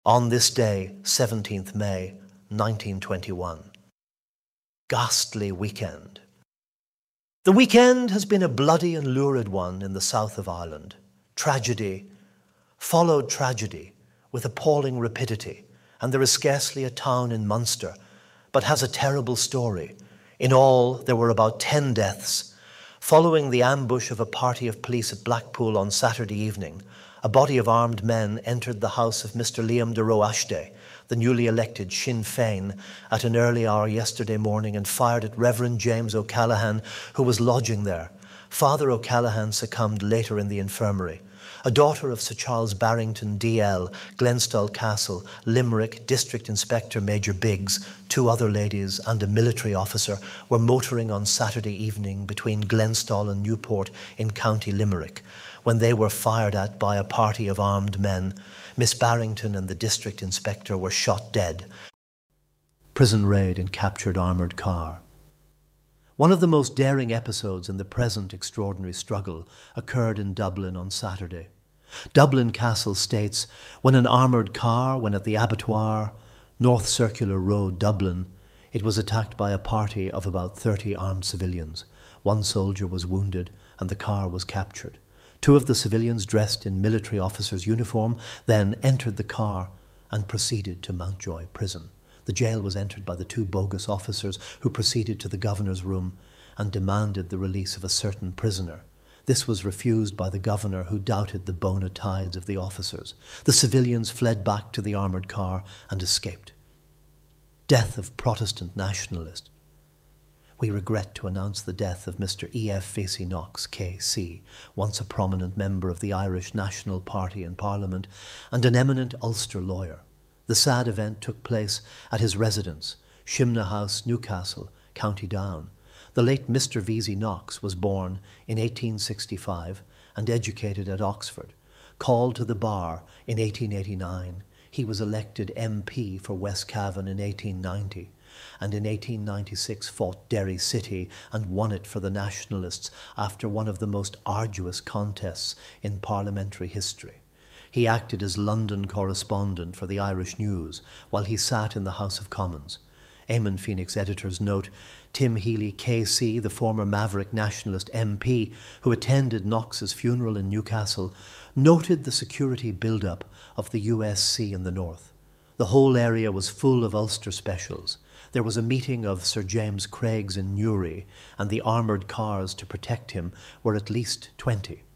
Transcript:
On this day, 17th May, 1921. Ghastly weekend. The weekend has been a bloody and lurid one in the south of Ireland. Tragedy followed tragedy with appalling rapidity, and there is scarcely a town in Munster but has a terrible story. In all, there were about 10 deaths. Following the ambush of a party of police at Blackpool on Saturday evening, a body of armed men entered the house of Mr. Liam de Roashde, the newly elected Sinn Féin, at an early hour yesterday morning and fired at Reverend James O'Callaghan, who was lodging there. Father O'Callaghan succumbed later in the infirmary. A daughter of Sir Charles Barrington, D.L., Glenstall Castle, Limerick, District Inspector Major Biggs, 2 other ladies and a military officer were motoring on Saturday evening between Glenstall and Newport in County Limerick when they were fired at by a party of armed men. Miss Barrington and the District Inspector were shot dead. Prison raid in captured armoured car. One of the most daring episodes in the present extraordinary struggle occurred in Dublin on Saturday. Dublin Castle states, when an armoured car went at the abattoir, North Circular Road, Dublin, it was attacked by a party of about 30 armed civilians. 1 soldier was wounded and the car was captured. 2 of the civilians, dressed in military officers' uniform, then entered the car and proceeded to Mountjoy Prison. The jail was entered by the 2 bogus officers who proceeded to the governor's room and demanded the release of a certain prisoner. This was refused by the governor, who doubted the bona fides of the officers. The civilians fled back to the armoured car and escaped. Death of Protestant nationalist. We regret to announce the death of Mr. E.F. Facey Knox, K.C., once a prominent member of the Irish National Party in Parliament and an eminent Ulster lawyer. The sad event took place at his residence, Shimna House, Newcastle, County Down. The late Mr. Vesey Knox was born in 1865 and educated at Oxford. Called to the bar in 1889, he was elected MP for West Cavan in 1890, and in 1896 fought Derry City and won it for the Nationalists after one of the most arduous contests in parliamentary history. He acted as London correspondent for the Irish News while he sat in the House of Commons. Eamon Phoenix editors note, Tim Healy, K.C., the former Maverick Nationalist MP who attended Knox's funeral in Newcastle, noted the security build-up of the USC in the north. The whole area was full of Ulster specials. There was a meeting of Sir James Craig's in Newry, and the armoured cars to protect him were at least 20.